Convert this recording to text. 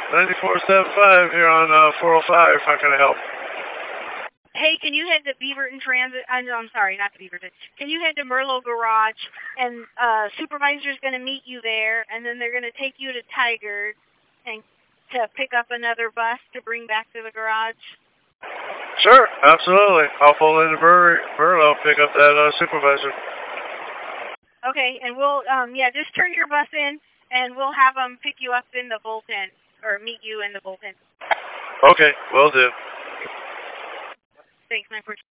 9475 here on 405. How can I help? Hey, can you head to Beaverton Transit? No, I'm sorry, not to Beaverton. Can you head to Merlot Garage? And supervisor's going to meet you there, and then they're going to take you to Tigard and to pick up another bus to bring back to the garage. Sure, absolutely. I'll pull into Merlot, pick up that supervisor. Okay, and we'll, just turn your bus in, and we'll have them pick you up in the bullpen, or meet you in the bullpen. Okay, will do. Thanks, 942.